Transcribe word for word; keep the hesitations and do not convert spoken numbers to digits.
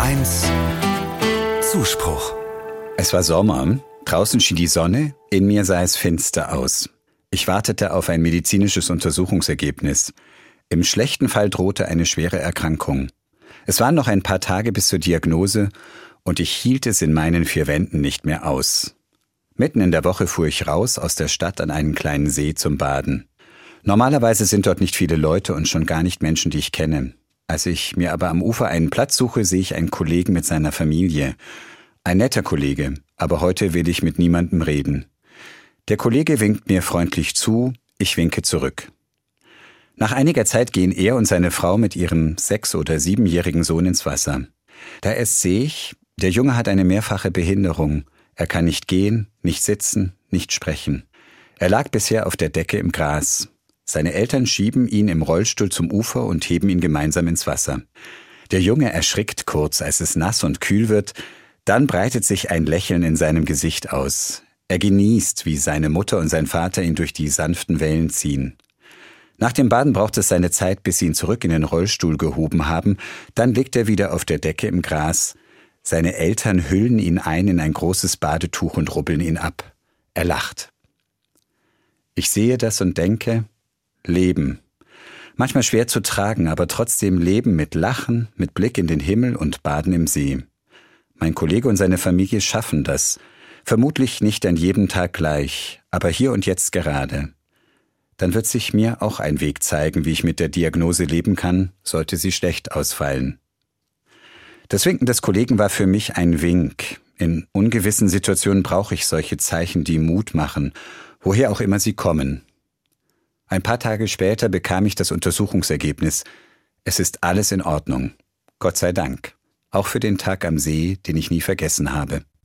eins Zuspruch. Es war Sommer, draußen schien die Sonne, in mir sah es finster aus. Ich wartete auf ein medizinisches Untersuchungsergebnis. Im schlechten Fall drohte eine schwere Erkrankung. Es waren noch ein paar Tage bis zur Diagnose und ich hielt es in meinen vier Wänden nicht mehr aus. Mitten in der Woche fuhr ich raus aus der Stadt an einen kleinen See zum Baden. Normalerweise sind dort nicht viele Leute und schon gar nicht Menschen, die ich kenne. Als ich mir aber am Ufer einen Platz suche, sehe ich einen Kollegen mit seiner Familie. Ein netter Kollege, aber heute will ich mit niemandem reden. Der Kollege winkt mir freundlich zu, ich winke zurück. Nach einiger Zeit gehen er und seine Frau mit ihrem sechs- oder siebenjährigen Sohn ins Wasser. Da erst sehe ich, der Junge hat eine mehrfache Behinderung. Er kann nicht gehen, nicht sitzen, nicht sprechen. Er lag bisher auf der Decke im Gras. Seine Eltern schieben ihn im Rollstuhl zum Ufer und heben ihn gemeinsam ins Wasser. Der Junge erschrickt kurz, als es nass und kühl wird. Dann breitet sich ein Lächeln in seinem Gesicht aus. Er genießt, wie seine Mutter und sein Vater ihn durch die sanften Wellen ziehen. Nach dem Baden braucht es seine Zeit, bis sie ihn zurück in den Rollstuhl gehoben haben. Dann liegt er wieder auf der Decke im Gras. Seine Eltern hüllen ihn ein in ein großes Badetuch und rubbeln ihn ab. Er lacht. Ich sehe das und denke, Leben. Manchmal schwer zu tragen, aber trotzdem Leben mit Lachen, mit Blick in den Himmel und Baden im See. Mein Kollege und seine Familie schaffen das. Vermutlich nicht an jedem Tag gleich, aber hier und jetzt gerade. Dann wird sich mir auch ein Weg zeigen, wie ich mit der Diagnose leben kann, sollte sie schlecht ausfallen. Das Winken des Kollegen war für mich ein Wink. In ungewissen Situationen brauche ich solche Zeichen, die Mut machen, woher auch immer sie kommen. Ein paar Tage später bekam ich das Untersuchungsergebnis. Es ist alles in Ordnung. Gott sei Dank. Auch für den Tag am See, den ich nie vergessen habe.